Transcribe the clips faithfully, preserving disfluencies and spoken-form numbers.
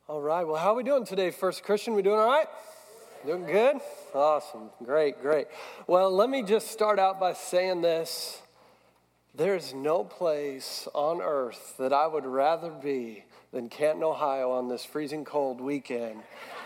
All right, well, how are we doing today, First Christian? We doing all right? Doing good? Awesome, great, great. Well, let me just start out by saying this. There's no place on earth that I would rather be than Canton, Ohio on this freezing cold weekend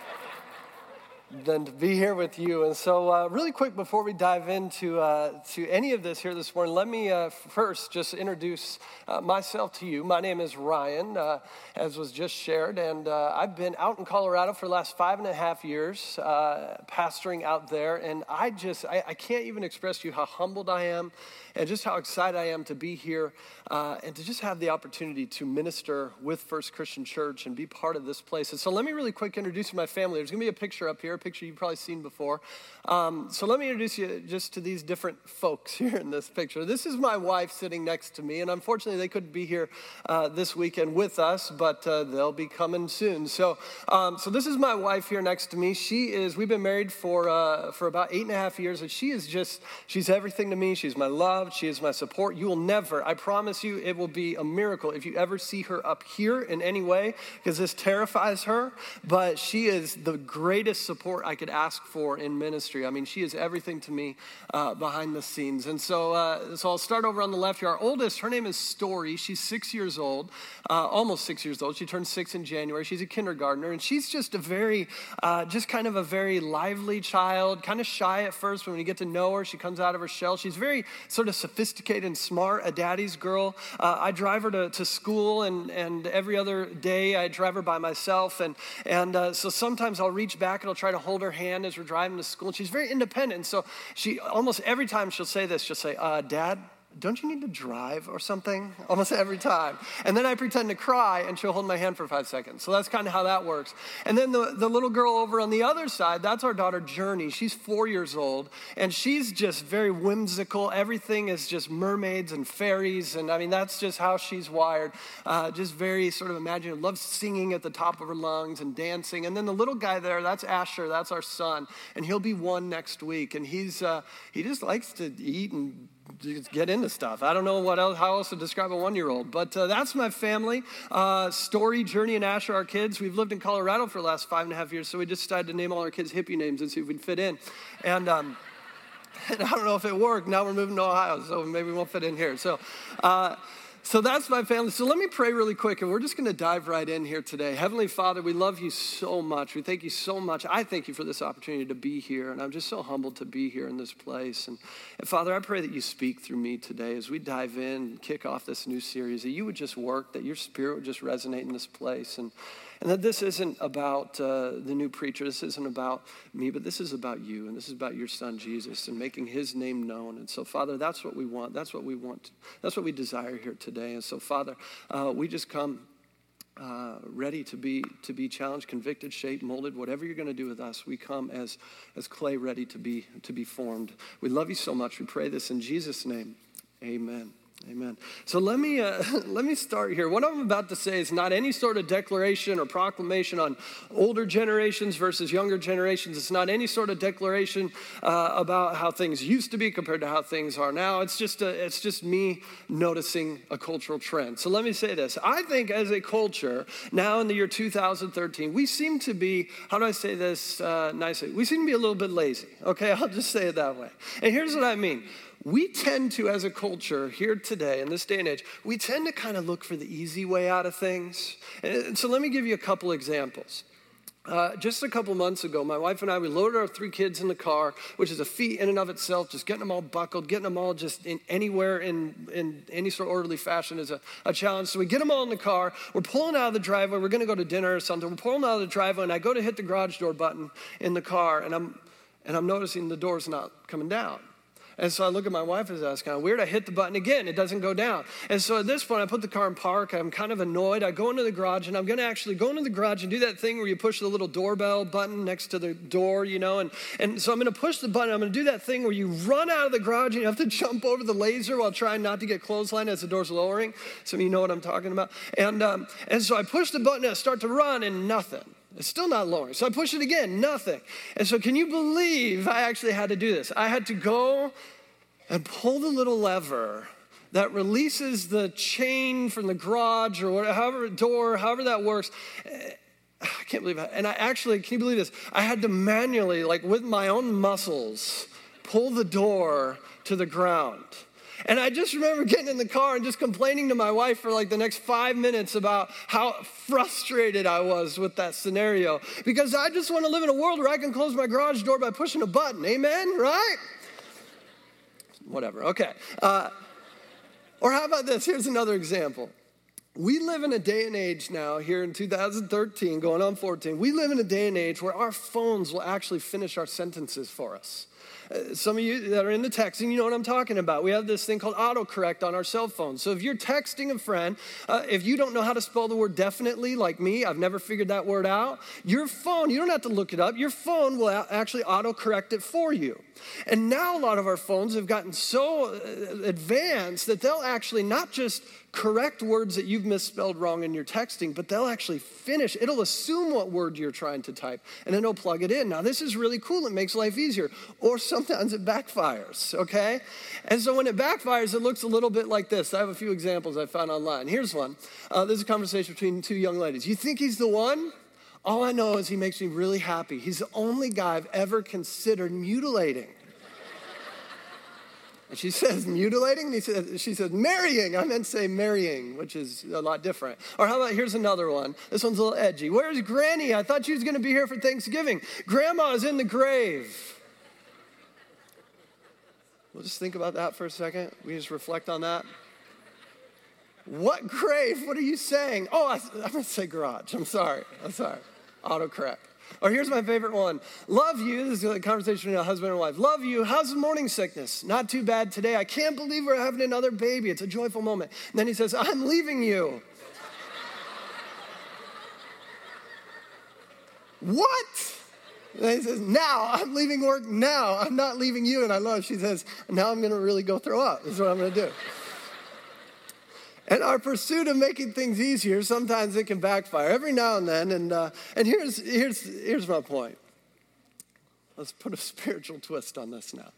than to be here with you. And so uh, really quick before we dive into uh, to any of this here this morning, let me uh, first just introduce uh, myself to you. My name is Ryan, uh, as was just shared, and uh, I've been out in Colorado for the last five and a half years, uh, pastoring out there, and I just, I, I can't even express to you how humbled I am and just how excited I am to be here uh, and to just have the opportunity to minister with First Christian Church and be part of this place. And so let me really quick introduce you to my family. There's going to be a picture up here, a picture you've probably seen before. Um, so let me introduce you just to these different folks here in this picture. This is my wife sitting next to me, and unfortunately they couldn't be here uh, this weekend with us, but uh, they'll be coming soon. So um, so this is my wife here next to me. She is, we've been married for uh, for about eight and a half years, and she is just, she's everything to me. She's my love. She is my support. You will never, I promise you, it will be a miracle if you ever see her up here in any way, because this terrifies her, but she is the greatest support I could ask for in ministry. I mean, she is everything to me uh, behind the scenes. And so uh, so I'll start over on the left here. Our oldest, her name is Story. She's six years old, uh, almost six years old. She turned six in January. She's a kindergartner, and she's just a very, uh, just kind of a very lively child, kind of shy at first, but when you get to know her, she comes out of her shell. She's very sort of sophisticated and smart, a daddy's girl. Uh, I drive her to, to school, and, and every other day I drive her by myself, and, and uh, so sometimes I'll reach back and I'll try to hold her hand as we're driving to school, and she's very independent. So she, almost every time she'll say this, she'll say, uh, Dad, don't you need to drive or something? Almost every time. And then I pretend to cry, and she'll hold my hand for five seconds. So that's kind of how that works. And then the, the little girl over on the other side, that's our daughter, Journey. She's four years old, and she's just very whimsical. Everything is just mermaids and fairies, and I mean, that's just how she's wired. Uh, just very sort of imaginative, loves singing at the top of her lungs and dancing. And then the little guy there, that's Asher, that's our son, and he'll be one next week. And he's uh, he just likes to eat and just get into stuff. I don't know what else, how else to describe a one-year-old, but uh, that's my family. Uh, Story, Journey, and Asher, our kids. We've lived in Colorado for the last five and a half years, so we just decided to name all our kids hippie names and see if we'd fit in. And, um, and I don't know if it worked. Now we're moving to Ohio, so maybe we won't fit in here. So, uh, So that's my family. So let me pray really quick, and we're just going to dive right in here today. Heavenly Father, we love you so much. We thank you so much. I thank you for this opportunity to be here, and I'm just so humbled to be here in this place. And, and Father, I pray that you speak through me today as we dive in and kick off this new series, that you would just work, that your spirit would just resonate in this place, and And that this isn't about uh, the new preacher, this isn't about me, but this is about you, and this is about your son, Jesus, and making his name known. And so, Father, that's what we want. That's what we want. That's what we desire here today. And so, Father, uh, we just come uh, ready to be to be challenged, convicted, shaped, molded, whatever you're going to do with us. We come as, as clay ready to be, to be formed. We love you so much. We pray this in Jesus' name. Amen. Amen. So let me uh, let me start here. What I'm about to say is not any sort of declaration or proclamation on older generations versus younger generations. It's not any sort of declaration uh, about how things used to be compared to how things are now. It's just a, it's just me noticing a cultural trend. So let me say this. I think as a culture, now in the year two thousand thirteen, we seem to be, how do I say this uh, nicely? We seem to be a little bit lazy. Okay, I'll just say it that way. And here's what I mean. We tend to, as a culture here today, in this day and age, we tend to kind of look for the easy way out of things. And so let me give you a couple examples. Uh, just a couple months ago, my wife and I, we loaded our three kids in the car, which is a feat in and of itself. Just getting them all buckled, getting them all just in anywhere in, in any sort of orderly fashion is a, a challenge. So we get them all in the car. We're pulling out of the driveway. We're going to go to dinner or something. We're pulling out of the driveway, and I go to hit the garage door button in the car, and I'm and I'm noticing the door's not coming down. And so I look at my wife and that's kind of weird. I hit the button again. It doesn't go down. And so at this point, I put the car in park. I'm kind of annoyed. I go into the garage, and I'm going to actually go into the garage and do that thing where you push the little doorbell button next to the door, you know. And, and so I'm going to push the button. I'm going to do that thing where you run out of the garage and you have to jump over the laser while trying not to get clotheslined as the door's lowering. Some of you know what I'm talking about. And, um, and so I push the button and I start to run, and nothing. It's still not lowering. So I push it again, nothing. And so can you believe I actually had to do this? I had to go and pull the little lever that releases the chain from the garage or whatever, however door, however that works. I can't believe it. And I actually, can you believe this? I had to manually, like with my own muscles, pull the door to the ground. And I just remember getting in the car and just complaining to my wife for like the next five minutes about how frustrated I was with that scenario. Because I just want to live in a world where I can close my garage door by pushing a button. Amen? Right? Whatever. Okay. Uh, or how about this? Here's another example. We live in a day and age now, here in two thousand thirteen, going on fourteen, we live in a day and age where our phones will actually finish our sentences for us. Uh, some of you that are into texting, you know what I'm talking about. We have this thing called autocorrect on our cell phones. So if you're texting a friend, uh, if you don't know how to spell the word definitely, like me, I've never figured that word out, your phone, you don't have to look it up, your phone will a- actually autocorrect it for you. And now a lot of our phones have gotten so uh, advanced that they'll actually not just correct words that you've misspelled wrong in your texting, but they'll actually finish. It'll assume what word you're trying to type, and then it'll plug it in. Now, this is really cool. It makes life easier. Or sometimes it backfires, okay? And so when it backfires, it looks a little bit like this. I have a few examples I found online. Here's one. Uh, this is a conversation between two young ladies. You think he's the one? All I know is he makes me really happy. He's the only guy I've ever considered mutilating. And she says, mutilating? And he says, she says, marrying. I meant to say marrying, which is a lot different. Or how about, here's another one. This one's a little edgy. Where's Granny? I thought she was going to be here for Thanksgiving. Grandma is in the grave. We'll just think about that for a second. We just reflect on that. What grave? What are you saying? Oh, I, I'm going to say garage. I'm sorry. I'm sorry. Autocorrect. Or here's my favorite one. Love you. This is a conversation between a husband and wife. Love you. How's the morning sickness? Not too bad today. I can't believe we're having another baby. It's a joyful moment. And then he says, I'm leaving you. What? And he says, now. I'm leaving work now. I'm not leaving you. And I love, she says, now I'm going to really go throw up. That's what I'm going to do. And our pursuit of making things easier, sometimes it can backfire every now and then. And uh, and here's, here's, here's my point. Let's put a spiritual twist on this now.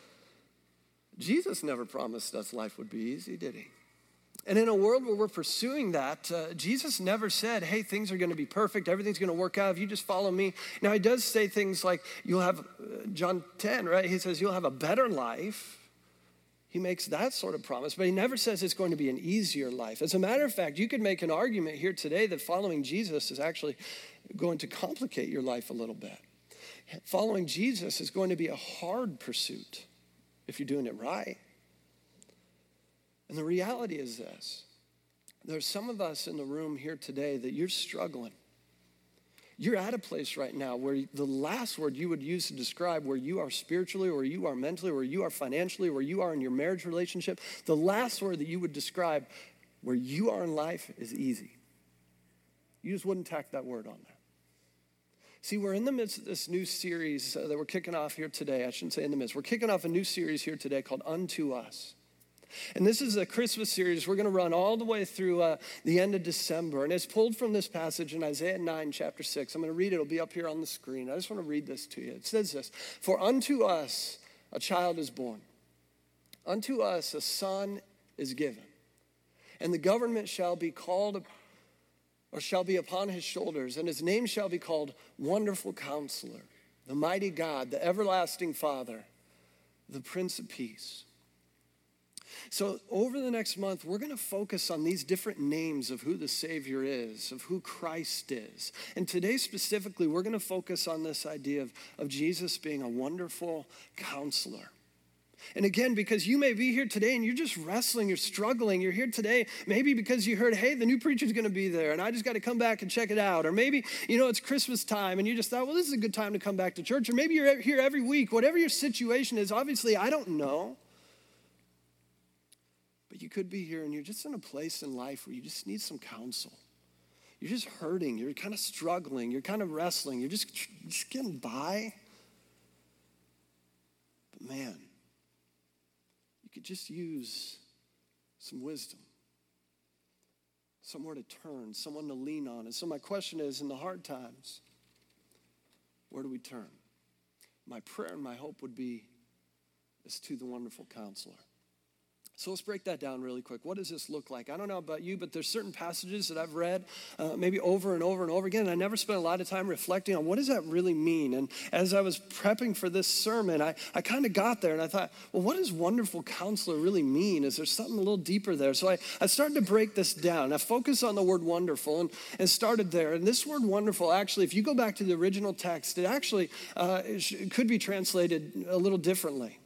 Jesus never promised us life would be easy, did he? And in a world where we're pursuing that, uh, Jesus never said, hey, things are going to be perfect. Everything's going to work out if you just follow me. Now, he does say things like, you'll have, uh, John ten, right? He says, you'll have a better life. He makes that sort of promise, but he never says it's going to be an easier life. As a matter of fact, you could make an argument here today that following Jesus is actually going to complicate your life a little bit. Following Jesus is going to be a hard pursuit if you're doing it right. And the reality is this. There's some of us in the room here today that you're struggling. You're at a place right now where the last word you would use to describe where you are spiritually, or you are mentally, or you are financially, where you are in your marriage relationship, the last word that you would describe where you are in life is easy. You just wouldn't tack that word on there. See, we're in the midst of this new series uh, that we're kicking off here today. I shouldn't say in the midst. We're kicking off a new series here today called Unto Us. And this is a Christmas series. We're going to run all the way through uh, the end of December. And it's pulled from this passage in Isaiah nine, chapter six. I'm going to read it. It'll be up here on the screen. I just want to read this to you. It says this, for unto us a child is born. Unto us a son is given. And the government shall be called, or shall be upon his shoulders. And his name shall be called Wonderful Counselor, the Mighty God, the Everlasting Father, the Prince of Peace. So over the next month, we're going to focus on these different names of who the Savior is, of who Christ is. And today specifically, we're going to focus on this idea of, of Jesus being a wonderful counselor. And again, because you may be here today and you're just wrestling, you're struggling, you're here today, maybe because you heard, hey, the new preacher's going to be there and I just got to come back and check it out. Or maybe, you know, it's Christmas time and you just thought, well, this is a good time to come back to church. Or maybe you're here every week. Whatever your situation is, obviously, I don't know. But you could be here and you're just in a place in life where you just need some counsel. You're just hurting. You're kind of struggling. You're kind of wrestling. You're just, just getting by. But man, you could just use some wisdom, somewhere to turn, someone to lean on. And so my question is, in the hard times, where do we turn? My prayer and my hope would be is to the wonderful counselor. So let's break that down really quick. What does this look like? I don't know about you, but there's certain passages that I've read uh, maybe over and over and over again, and I never spent a lot of time reflecting on what does that really mean. And as I was prepping for this sermon, I, I kind of got there and I thought, well, what does wonderful counselor really mean? Is there something a little deeper there? So I, I started to break this down. I focused on the word wonderful and, and started there. And this word wonderful, actually, if you go back to the original text, it actually uh, it could be translated a little differently.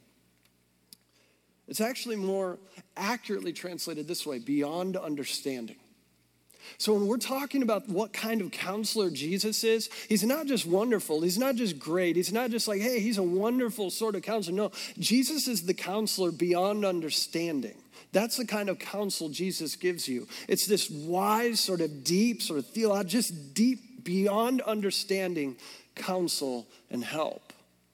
It's actually more accurately translated this way, beyond understanding. So when we're talking about what kind of counselor Jesus is, he's not just wonderful, he's not just great, he's not just like, hey, he's a wonderful sort of counselor. No, Jesus is the counselor beyond understanding. That's the kind of counsel Jesus gives you. It's this wise, sort of deep, sort of theological, just deep, beyond understanding counsel and help.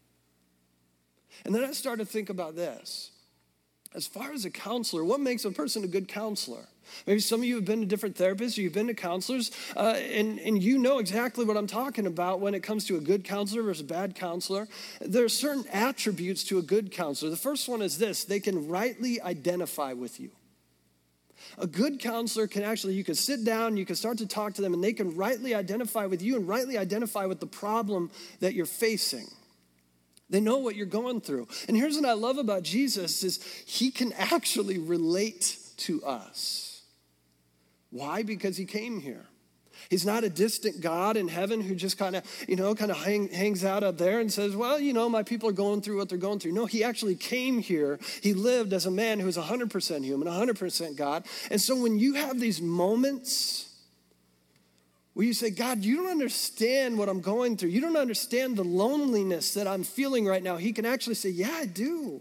And then I started to think about this. As far as a counselor, what makes a person a good counselor? Maybe some of you have been to different therapists, or you've been to counselors, uh, and, and you know exactly what I'm talking about when it comes to a good counselor versus a bad counselor. There are certain attributes to a good counselor. The first one is this: they can rightly identify with you. A good counselor can actually, you can sit down, you can start to talk to them, and they can rightly identify with you and rightly identify with the problem that you're facing. They know what you're going through. And here's what I love about Jesus is he can actually relate to us. Why? Because he came here. He's not a distant God in heaven who just kind of, you know, kind of hang, hangs out up there and says, well, you know, my people are going through what they're going through. No, he actually came here. He lived as a man who was one hundred percent human, one hundred percent God. And so when you have these moments where you say, God, you don't understand what I'm going through. You don't understand the loneliness that I'm feeling right now. He can actually say, yeah, I do.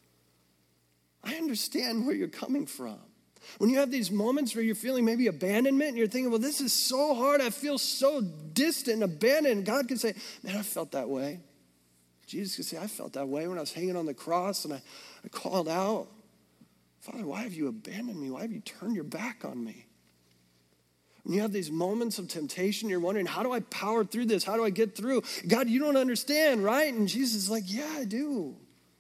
I understand where you're coming from. When you have these moments where you're feeling maybe abandonment and you're thinking, well, this is so hard. I feel so distant and abandoned. God can say, man, I felt that way. Jesus can say, I felt that way when I was hanging on the cross and I, I called out, Father, why have you abandoned me? Why have you turned your back on me? When you have these moments of temptation, you're wondering, how do I power through this? How do I get through? God, you don't understand, right? And Jesus is like, yeah, I do.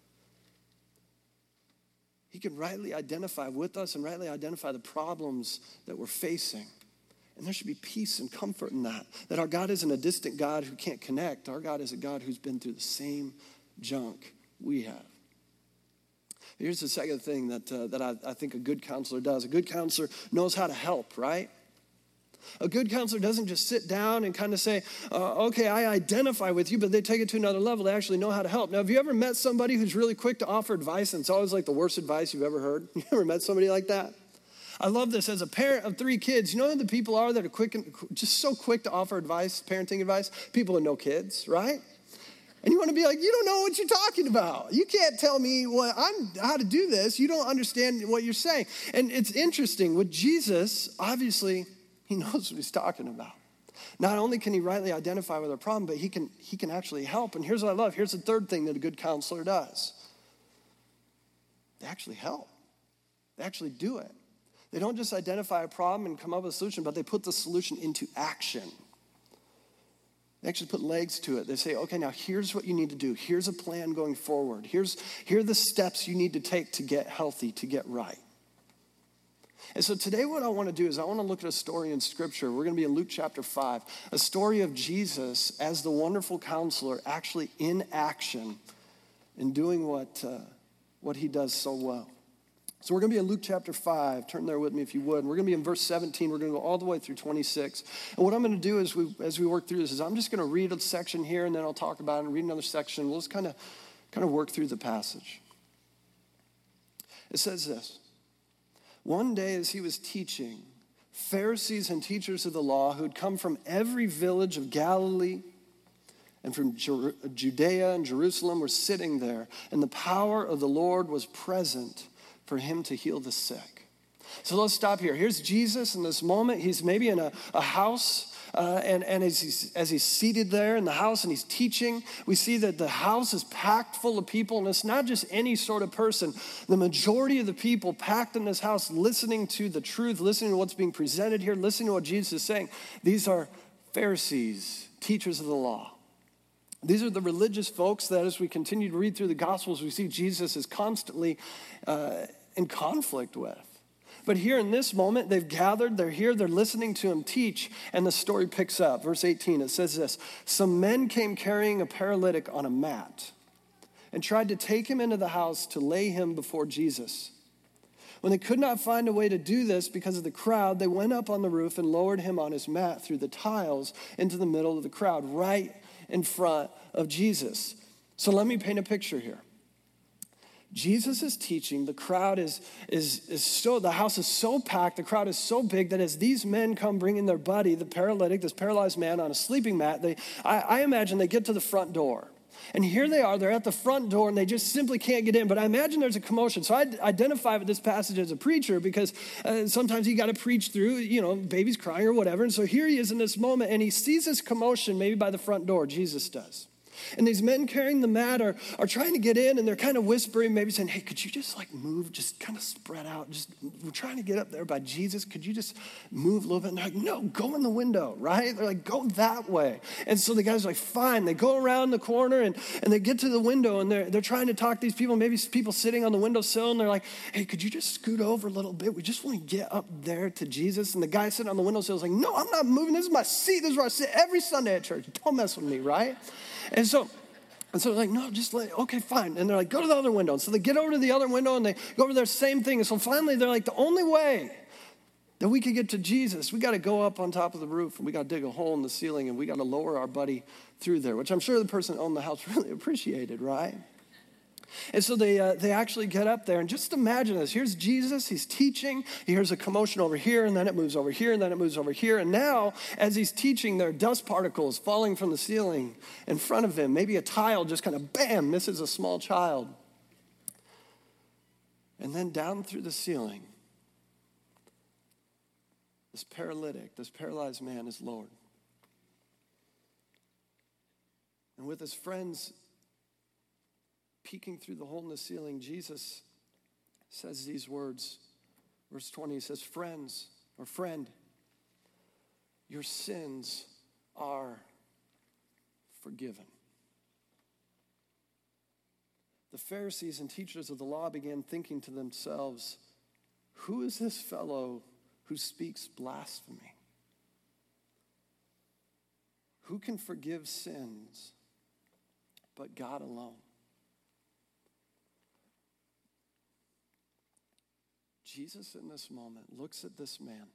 He can rightly identify with us and rightly identify the problems that we're facing. And there should be peace and comfort in that, that our God isn't a distant God who can't connect. Our God is a God who's been through the same junk we have. Here's the second thing that, uh, that I, I think a good counselor does. A good counselor knows how to help, right? A good counselor doesn't just sit down and kind of say, uh, okay, I identify with you, but they take it to another level. They actually know how to help. Now, have you ever met somebody who's really quick to offer advice and it's always like the worst advice you've ever heard? You ever met somebody like that? I love this. As a parent of three kids, you know who the people are that are quick and just so quick to offer advice, parenting advice? People with no kids, right? And you want to be like, you don't know what you're talking about. You can't tell me what I'm how to do this. You don't understand what you're saying. And it's interesting. With Jesus, obviously, he knows what he's talking about. Not only can he rightly identify with our problem, but he can, he can actually help. And here's what I love. Here's the third thing that a good counselor does. They actually help. They actually do it. They don't just identify a problem and come up with a solution, but they put the solution into action. They actually put legs to it. They say, okay, now here's what you need to do. Here's a plan going forward. Here's, here are the steps you need to take to get healthy, to get right. And so today what I want to do is I want to look at a story in Scripture. We're going to be in Luke chapter five, a story of Jesus as the wonderful counselor actually in action and doing what, uh, what he does so well. So we're going to be in Luke chapter five. Turn there with me if you would. And we're going to be in verse seventeen. We're going to go all the way through twenty-six. And what I'm going to do is we, as we work through this is I'm just going to read a section here and then I'll talk about it and read another section. We'll just kind of, kind of work through the passage. It says this. One day as he was teaching, Pharisees and teachers of the law who had come from every village of Galilee and from Judea and Jerusalem were sitting there, and the power of the Lord was present for him to heal the sick. So let's stop here. Here's Jesus in this moment. He's maybe in a, a house. Uh, and and as he's, as he's seated there in the house and he's teaching, we see that the house is packed full of people. And it's not just any sort of person. The majority of the people packed in this house listening to the truth, listening to what's being presented here, listening to what Jesus is saying. These are Pharisees, teachers of the law. These are the religious folks that as we continue to read through the Gospels, we see Jesus is constantly uh, in conflict with. But here in this moment, they've gathered, they're here, they're listening to him teach, and the story picks up. Verse eighteen, it says this: some men came carrying a paralytic on a mat and tried to take him into the house to lay him before Jesus. When they could not find a way to do this because of the crowd, they went up on the roof and lowered him on his mat through the tiles into the middle of the crowd, right in front of Jesus. So let me paint a picture here. Jesus is teaching. The crowd is, is, is so, the house is so packed, the crowd is so big that as these men come bringing their buddy, the paralytic, this paralyzed man on a sleeping mat, they, I, I imagine they get to the front door. And here they are, they're at the front door and they just simply can't get in. But I imagine there's a commotion. So I identify with this passage as a preacher because uh, sometimes you got to preach through, you know, babies crying or whatever. And so here he is in this moment and he sees this commotion maybe by the front door, Jesus does. And these men carrying the mat are, are trying to get in and they're kind of whispering, maybe saying, hey, could you just like move, just kind of spread out. Just, we're trying to get up there by Jesus. Could you just move a little bit? And they're like, no, go in the window, right? They're like, go that way. And so the guys are like, fine. They go around the corner and, and they get to the window and they're, they're trying to talk to these people, maybe people sitting on the windowsill. And they're like, hey, could you just scoot over a little bit? We just want to get up there to Jesus. And the guy sitting on the windowsill is like, no, I'm not moving. This is my seat. This is where I sit every Sunday at church. Don't mess with me, right? And so, and so they're like, no, just let, okay, fine. And they're like, go to the other window. And so they get over to the other window and they go over there, same thing. And so finally they're like, the only way that we could get to Jesus, we got to go up on top of the roof and we got to dig a hole in the ceiling and we got to lower our buddy through there, which I'm sure the person that owned the house really appreciated, right? And so they uh, they actually get up there and just imagine this. Here's Jesus, he's teaching. He hears a commotion over here and then it moves over here and then it moves over here. And now as he's teaching, there are dust particles falling from the ceiling in front of him. Maybe a tile just kind of bam, misses a small child. And then down through the ceiling, this paralytic, this paralyzed man is lowered. And with his friends peeking through the hole in the ceiling, Jesus says these words. Verse twenty, he says, friends, or friend, your sins are forgiven. The Pharisees and teachers of the law began thinking to themselves, who is this fellow who speaks blasphemy? Who can forgive sins but God alone? Jesus in this moment looks at this man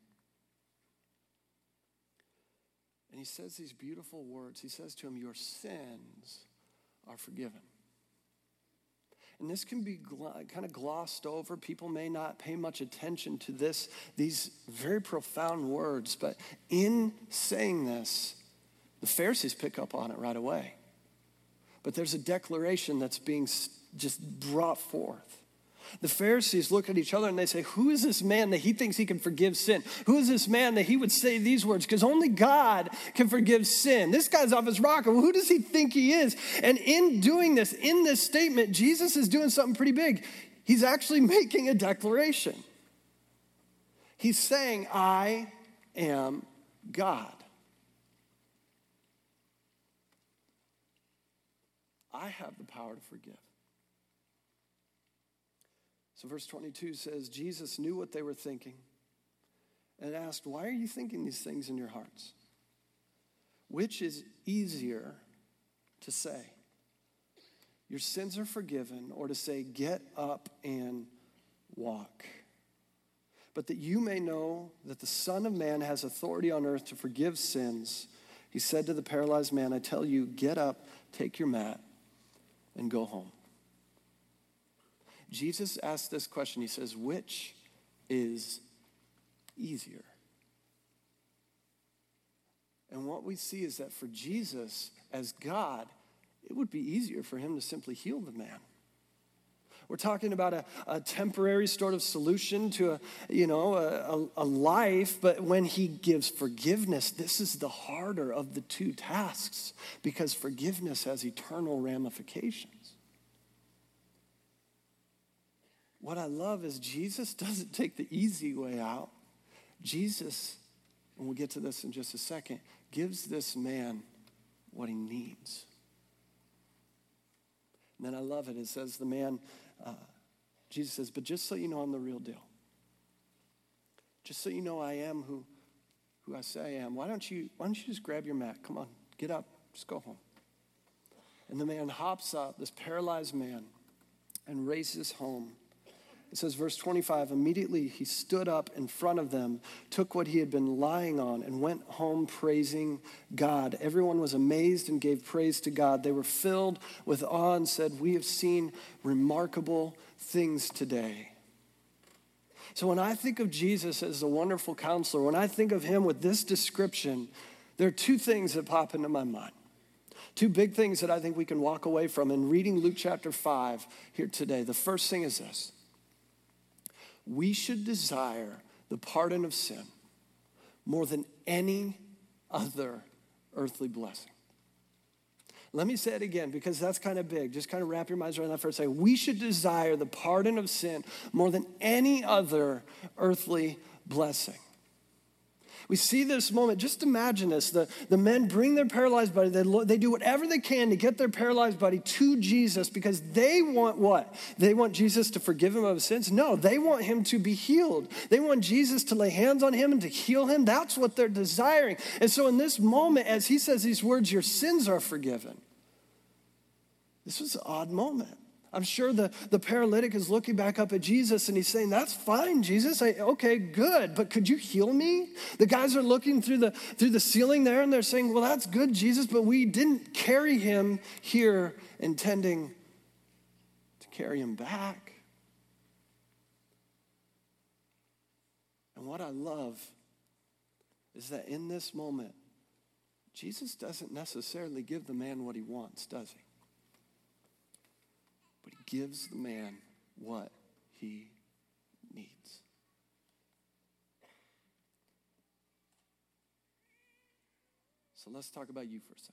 and he says these beautiful words. He says to him, your sins are forgiven. And this can be gl- kind of glossed over. People may not pay much attention to this, these very profound words, but in saying this, the Pharisees pick up on it right away. But there's a declaration that's being just brought forth. The Pharisees look at each other and they say, who is this man that he thinks he can forgive sin? Who is this man that he would say these words? Because only God can forgive sin. This guy's off his rocker. Well, who does he think he is? And in doing this, in this statement, Jesus is doing something pretty big. He's actually making a declaration. He's saying, I am God. I have the power to forgive. So verse twenty-two says, Jesus knew what they were thinking and asked, why are you thinking these things in your hearts? Which is easier to say, your sins are forgiven, or to say, get up and walk? But that you may know that the Son of Man has authority on earth to forgive sins, he said to the paralyzed man, I tell you, get up, take your mat, and go home. Jesus asked this question. He says, which is easier? And what we see is that for Jesus, as God, it would be easier for him to simply heal the man. We're talking about a, a temporary sort of solution to a, you know, a, a, a life, but when he gives forgiveness, this is the harder of the two tasks because forgiveness has eternal ramifications. What I love is Jesus doesn't take the easy way out. Jesus, and we'll get to this in just a second, gives this man what he needs. And then I love it. It says the man uh, Jesus says, but just so you know I'm the real deal. Just so you know I am who, who I say I am. Why don't you, why don't you just grab your mat? Come on, get up, just go home. And the man hops up, this paralyzed man, and races home. It says, verse twenty-five, immediately he stood up in front of them, took what he had been lying on, and went home praising God. Everyone was amazed and gave praise to God. They were filled with awe and said, we have seen remarkable things today. So when I think of Jesus as the wonderful counselor, when I think of him with this description, there are two things that pop into my mind. Two big things that I think we can walk away from in reading Luke chapter five here today. The first thing is this. We should desire the pardon of sin more than any other earthly blessing. Let me say it again because that's kind of big. Just kind of wrap your minds around that for a second. We should desire the pardon of sin more than any other earthly blessing. We see this moment. Just imagine this. The, the men bring their paralyzed buddy. They, they do whatever they can to get their paralyzed buddy to Jesus because they want what? They want Jesus to forgive him of his sins? No, they want him to be healed. They want Jesus to lay hands on him and to heal him. That's what they're desiring. And so in this moment, as he says these words, your sins are forgiven. This was an odd moment. I'm sure the, the paralytic is looking back up at Jesus and he's saying, that's fine, Jesus. I, okay, good. But could you heal me? The guys are looking through the, through the ceiling there and they're saying, well, that's good, Jesus, but we didn't carry him here intending to carry him back. And what I love is that in this moment, Jesus doesn't necessarily give the man what he wants, does he? But he gives the man what he needs. So let's talk about you for a second.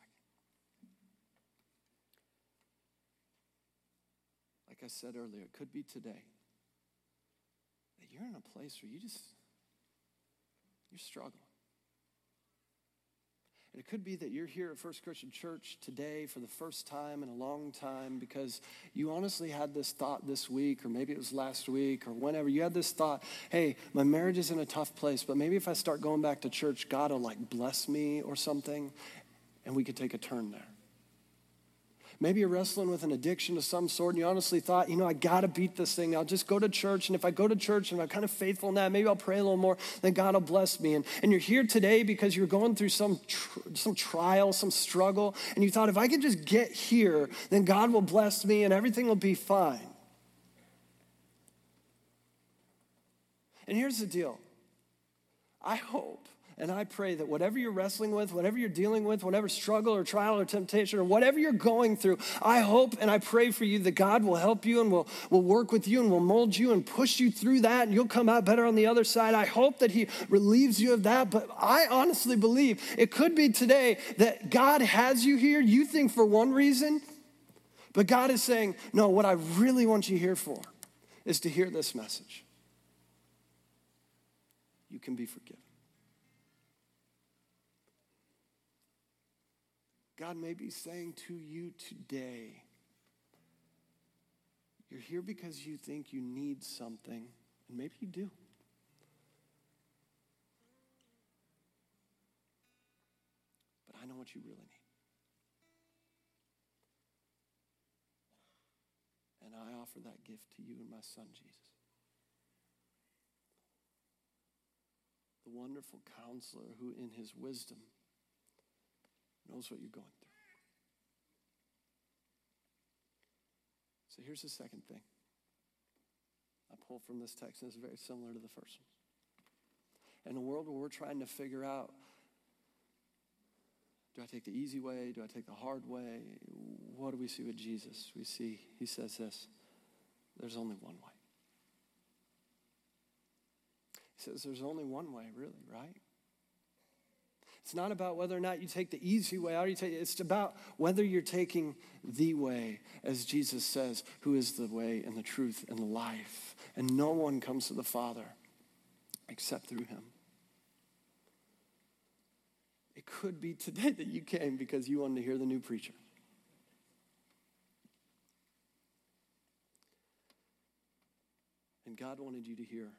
Like I said earlier, it could be today that you're in a place where you just, you're struggling. It could be that you're here at First Christian Church today for the first time in a long time because you honestly had this thought this week, or maybe it was last week or whenever. You had this thought, hey, my marriage is in a tough place, but maybe if I start going back to church, God will like bless me or something, and we could take a turn there. Maybe you're wrestling with an addiction of some sort and you honestly thought, you know, I got to beat this thing. I'll just go to church. And if I go to church and I'm kind of faithful in that, maybe I'll pray a little more, then God will bless me. And, and you're here today because you're going through some, tr- some trial, some struggle. And you thought, if I can just get here, then God will bless me and everything will be fine. And here's the deal. I hope and I pray that whatever you're wrestling with, whatever you're dealing with, whatever struggle or trial or temptation or whatever you're going through, I hope and I pray for you that God will help you and will, will work with you and will mold you and push you through that and you'll come out better on the other side. I hope that he relieves you of that, but I honestly believe it could be today that God has you here, you think for one reason, but God is saying, no, what I really want you here for is to hear this message. You can be forgiven. God may be saying to you today, you're here because you think you need something, and maybe you do. But I know what you really need. And I offer that gift to you and my son, Jesus. The wonderful counselor who in his wisdom knows what you're going through. So here's the second thing. I pull from this text, and it's very similar to the first one. In a world where we're trying to figure out, do I take the easy way? Do I take the hard way? What do we see with Jesus? We see, he says this, there's only one way. He says there's only one way, really, right? It's not about whether or not you take the easy way out. You take, it's about whether you're taking the way, as Jesus says, who is the way and the truth and the life. And no one comes to the Father except through him. It could be today that you came because you wanted to hear the new preacher. And God wanted you to hear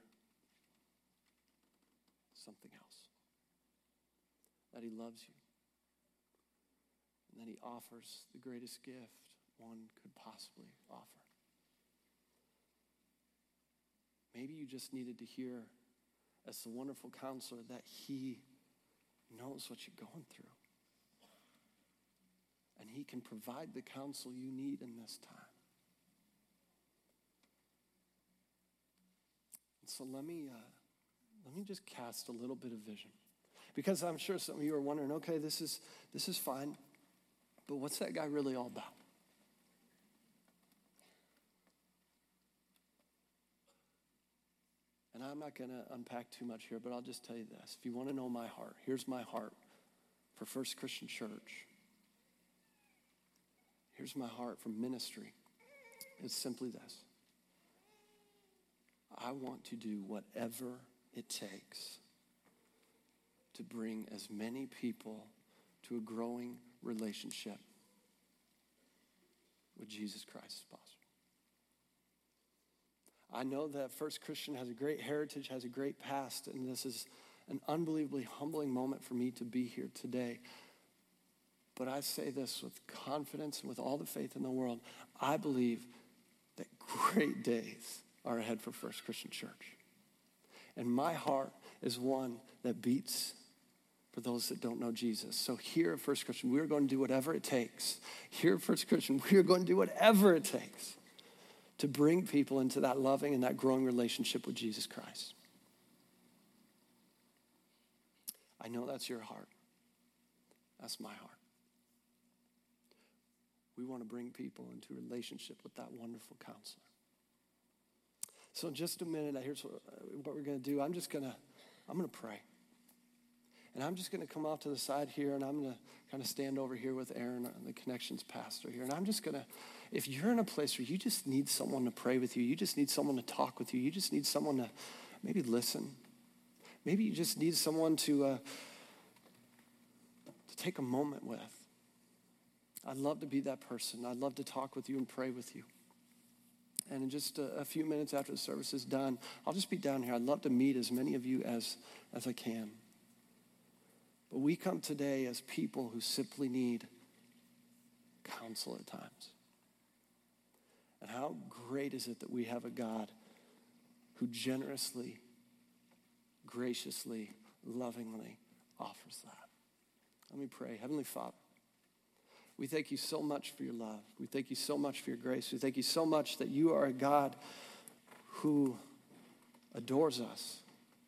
something else. That he loves you. And that he offers the greatest gift one could possibly offer. Maybe you just needed to hear, as the wonderful counselor, that he knows what you're going through. And he can provide the counsel you need in this time. And so let me, uh, let me just cast a little bit of vision. Because I'm sure some of you are wondering, okay, this is, this is fine, but what's that guy really all about? And I'm not going to unpack too much here, but I'll just tell you this. If you want to know my heart, here's my heart for First Christian Church. Here's my heart for ministry. It's simply this. I want to do whatever it takes to bring as many people to a growing relationship with Jesus Christ as possible. I know that First Christian has a great heritage, has a great past, and this is an unbelievably humbling moment for me to be here today. But I say this with confidence and with all the faith in the world. I believe that great days are ahead for First Christian Church. And my heart is one that beats for those that don't know Jesus. So here at First Christian, we are going to do whatever it takes. Here at First Christian, we are going to do whatever it takes to bring people into that loving and that growing relationship with Jesus Christ. I know that's your heart. That's my heart. We want to bring people into a relationship with that wonderful counselor. So in just a minute, here's what, what we're going to do. I'm just going to, I'm going to pray. And I'm just going to come off to the side here, and I'm going to kind of stand over here with Aaron, the Connections pastor here. And I'm just going to, if you're in a place where you just need someone to pray with you, you just need someone to talk with you, you just need someone to maybe listen. Maybe you just need someone to, uh, to take a moment with. I'd love to be that person. I'd love to talk with you and pray with you. And in just a, a few minutes after the service is done, I'll just be down here. I'd love to meet as many of you as, as I can. But we come today as people who simply need counsel at times. And how great is it that we have a God who generously, graciously, lovingly offers that. Let me pray. Heavenly Father, we thank you so much for your love. We thank you so much for your grace. We thank you so much that you are a God who adores us.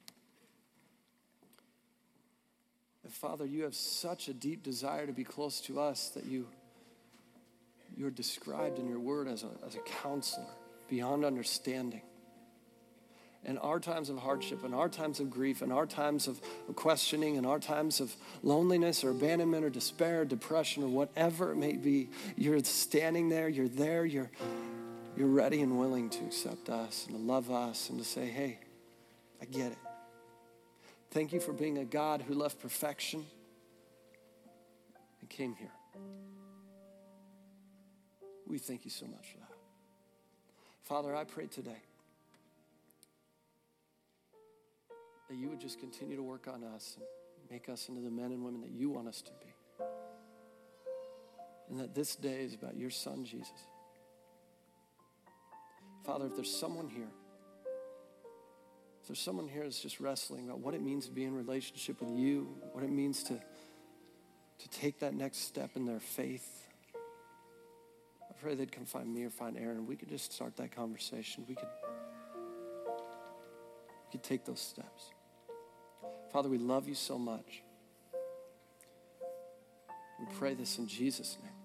And Father, you have such a deep desire to be close to us that you, you're described in your word as a, as a counselor beyond understanding. In our times of hardship, in our times of grief, in our times of questioning, in our times of loneliness or abandonment or despair, or depression, or whatever it may be, you're standing there, you're there, you're, you're ready and willing to accept us and to love us and to say, hey, I get it. Thank you for being a God who left perfection and came here. We thank you so much for that. Father, I pray today that you would just continue to work on us and make us into the men and women that you want us to be. And that this day is about your son, Jesus. Father, if there's someone here, if there's someone here that's just wrestling about what it means to be in relationship with you, what it means to, to take that next step in their faith, I pray they'd come find me or find Aaron. We could just start that conversation. We could, we could take those steps. Father, we love you so much. We pray this in Jesus' name.